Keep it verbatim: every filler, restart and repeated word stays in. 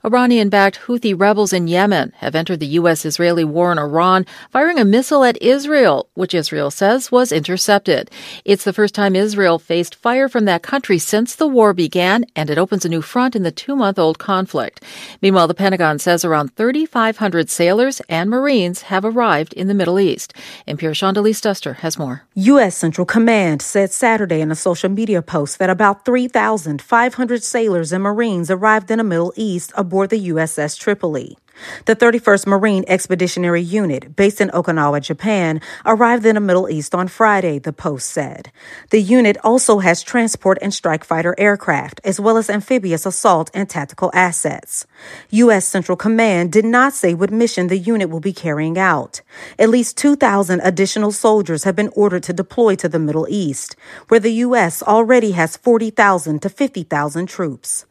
Iranian-backed Houthi rebels in Yemen have entered the U S-Israeli war in Iran, firing a missile at Israel, which Israel says was intercepted. It's the first time Israel faced fire from that country since the war began, and it opens a new front in the two-month-old conflict. Meanwhile, the Pentagon says around thirty-five hundred sailors and Marines have arrived in the Middle East. N P R Shondelise Duster has more. U S. Central Command said Saturday in a social media post that about three thousand five hundred sailors and Marines arrived in the Middle East aboard the U S S Tripoli. The thirty-first Marine Expeditionary Unit, based in Okinawa, Japan, arrived in the Middle East on Friday, the Post said. The unit also has transport and strike fighter aircraft, as well as amphibious assault and tactical assets. U S. Central Command did not say what mission the unit will be carrying out. At least two thousand additional soldiers have been ordered to deploy to the Middle East, where the U S already has forty thousand to fifty thousand troops.